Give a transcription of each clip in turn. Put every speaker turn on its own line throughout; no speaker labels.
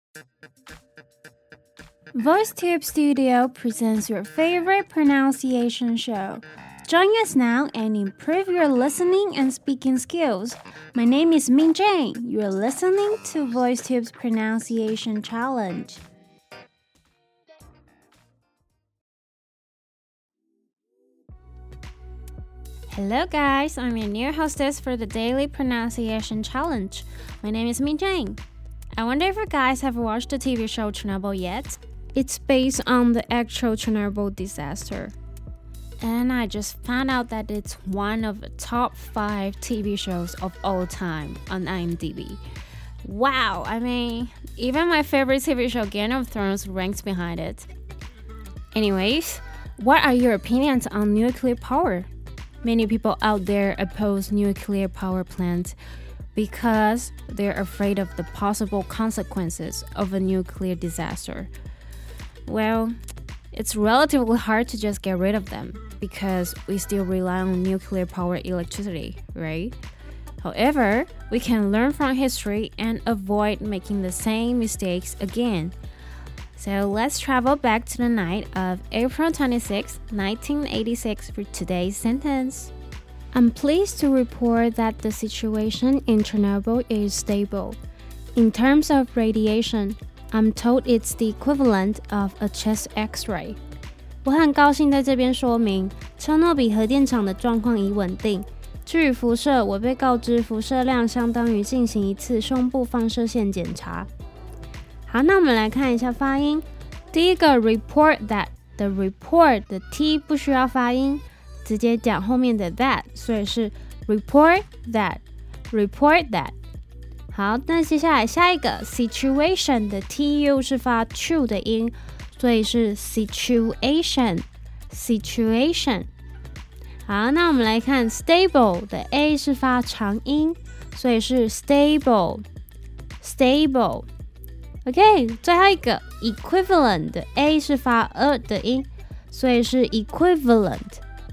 VoiceTube Studio presents your favorite pronunciation show. Join us now and improve your listening and speaking skills. My name is Min Jane. You're listening to VoiceTube's Pronunciation Challenge. Hello guys, I'm your new hostess for the Daily Pronunciation Challenge. My name is Min Jane. I wonder if you guys have watched the TV show Chernobyl yet? It's based on the actual Chernobyl disaster. And I just found out that it's one of the top 5 TV shows of all time on IMDb. Wow, I mean, even my favorite TV show Game of Thrones ranks behind it. Anyways, what are your opinions on nuclear power? Many people out there oppose nuclear power plants because they're afraid of the possible consequences of a nuclear disaster. Well, it's relatively hard to just get rid of them because we still rely on nuclear power electricity, right? However, we can learn from history and avoid making the same mistakes again. So let's travel back to the night of April 26, 1986 for today's sentence. I'm pleased to report that the situation in Chernobyl is stable. In terms of radiation, I'm told it's the equivalent of a chest X-ray. 我很高兴在这边说明，车诺比核电厂的状况已稳定。至于辐射，我被告知辐射量相当于进行一次胸部放射线检查。好，那我们来看一下发音。第一个 report that 的 report 的 t 不需要发音，直接讲后面的 that， 所以是 report that。好，那接下来下一个 situation 的 tu 是发 chu 的音，所以是 situation。好，那我们来看 stable 的 a 是发长音，所以是 stable。OK， 最后一个 equivalent 的 a 是发的音，所以是 equivalent。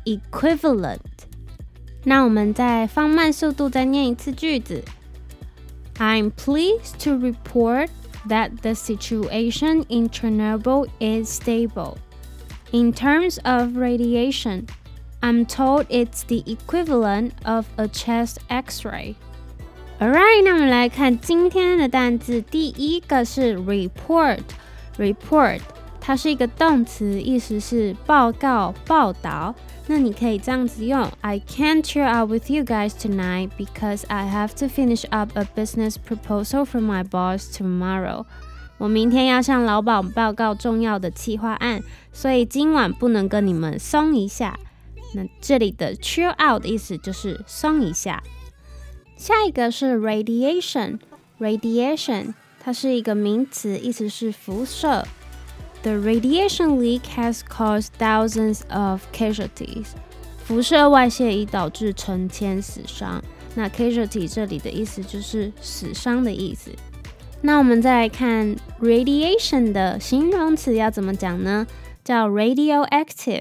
那我们再放慢速度再念一次句子。I'm pleased to report that the situation in Chernobyl is stable. In terms of radiation, I'm told it's the equivalent of a chest X-ray. Alright, 那我们来看今天的单字。第一个是 report， 它是一个动词，意思是报告、报道。那你可以这样子用 I can't chill out with you guys tonight because I have to finish up a business proposal for my boss tomorrow. 我明天要向老板报告重要的企划案，所以今晚不能跟你们松一下。那这里的 chill out 的意思就是松一下。下一个是 radiation， 它是一个名词，意思是辐射。The radiation leak has caused thousands of casualties. 辐射外泄已导致成千死伤。那 casualty 这里的意思就是死伤的意思。那我们再来看 radiation 的形容词要怎么讲呢？叫 radioactive，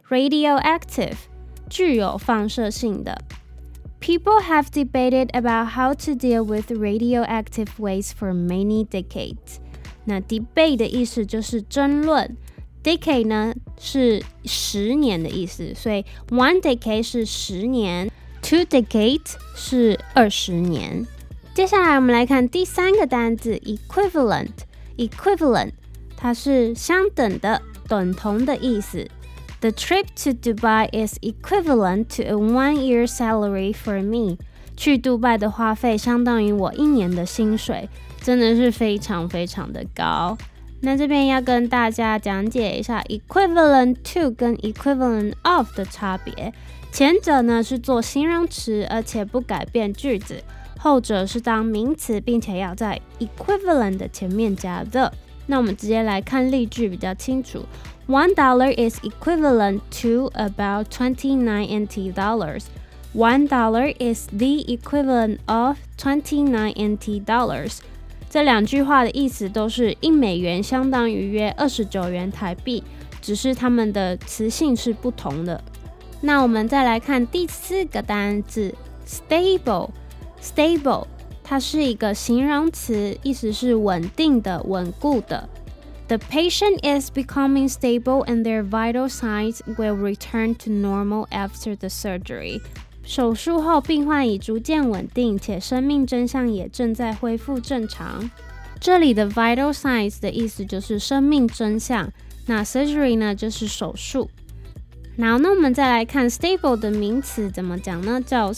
具有放射性的。People have debated about how to deal with radioactive waste for many decades. 那 debate 的意思就是争论， decade 呢是10年的意思，所以 one decade 是10年， two decades 是20年。接下来我们来看第三个单字 equivalent， 它是相等的、等同的意思。The trip to Dubai is equivalent to a 1-year salary for me. 去杜拜的花费相当于我1年的薪水，真的是非常非常的高。那这边要跟大家讲解一下 equivalent to 跟 equivalent of 的差别。前者呢是做形容词，而且不改变句子；后者是当名词，并且要在 equivalent 的前面加 the。那我们直接来看例句比较清楚。$1 is equivalent to about 29 NT dollars. $1 is the equivalent of 29 NT dollars. 这两句话的意思都是1美元相当于约29元台币，只是它们的词性是不同的。那我们再来看第4个单字 stable， 它是一个形容词，意思是稳定的、稳固的。The patient is becoming stable and their vital signs will return to normal after the surgery. 手术后，病患已逐渐稳定，且生命真相也正在恢复正常。这里的 vital signs 的意思就是生命真相，那 surgery 呢就是手术。然后那我们再来看 stable 的名词怎么讲呢？叫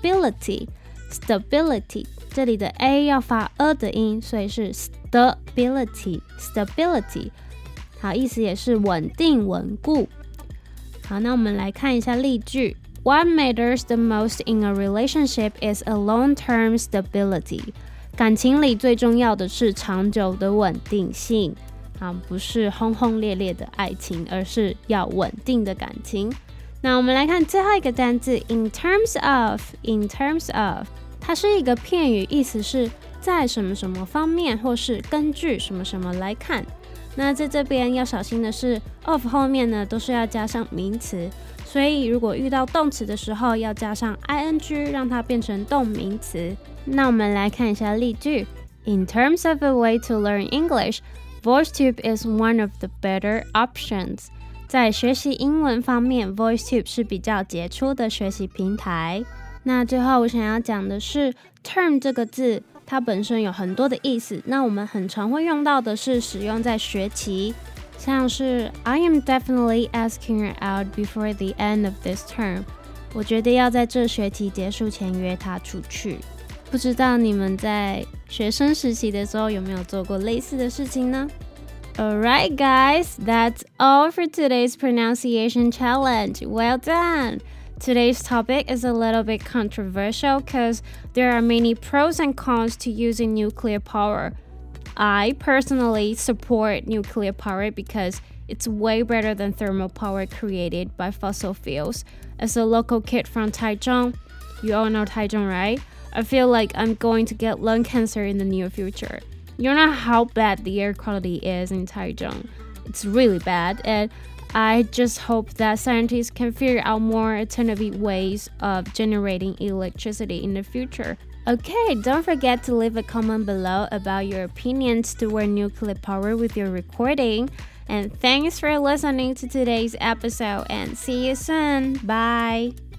stability。这里的 a 要发的音，所以是 stability。好，意思也是稳定、稳固。好，那我们来看一下例句。What matters the most in a relationship is a long-term stability. 感情里最重要的是长久的稳定性。不是轰轰烈烈的爱情，而是要稳定的感情。那我们来看最后一个单字 in terms of， 它是一个片语，意思是在什么什么方面，或是根据什么什么来看。那在这边要小心的是 of 后面呢都是要加上名词，所以如果遇到动词的时候要加上 ing 让它变成动名词。那我们来看一下例句 In terms of a way to learn English, VoiceTube is one of the better options. 在学习英文方面 VoiceTube 是比较杰出的学习平台。那最后我想要讲的是 term 这个字，它本身有很多的意思，那我们很常会用到的是使用在学期，像是 I am definitely asking her out before the end of this term. 我觉得要在这学期结束前约她出去。不知道你们在学生时期的时候有没有做过类似的事情呢？ Alright guys, that's all for today's pronunciation challenge. Well done! Today's topic is a little bit controversial because there are many pros and cons to using nuclear power. I personally support nuclear power because it's way better than thermal power created by fossil fuels. As a local kid from Taichung, you all know Taichung, right? I feel like I'm going to get lung cancer in the near future. You know how bad the air quality is in Taichung. It's really bad, and I just hope that scientists can figure out more alternative ways of generating electricity in the future. Okay, don't forget to leave a comment below about your opinions toward nuclear power with your recording. And thanks for listening to today's episode, and see you soon. Bye!